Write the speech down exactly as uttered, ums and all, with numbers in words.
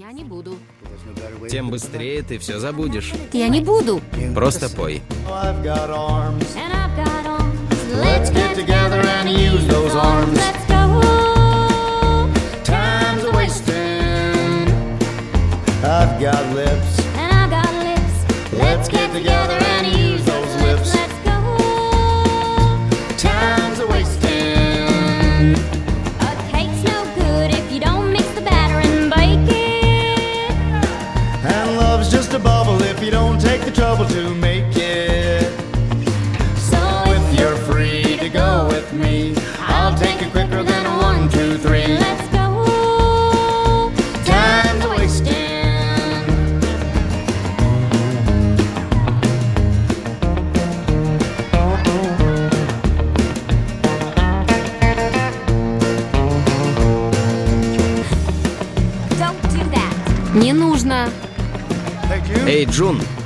Я не буду. Тем быстрее ты все забудешь. Я не буду. Просто пой. I've got arms. And I've got arms. Let's get together and use those arms. Let's go. Time's a wasting. I've got lips. And I've got lips. Let's get together and use those lips. Let's go. Time's a wasting. A cake's no good if you don't mix the batter and bake it. And love's just a bubble if you don't take the trouble to make it. So If you're free to go with me, I'll take it quicker than a one, two, three. let's go. Time's a wasting. Don't do that. Не нужно. Hey, June. Эй, Джун,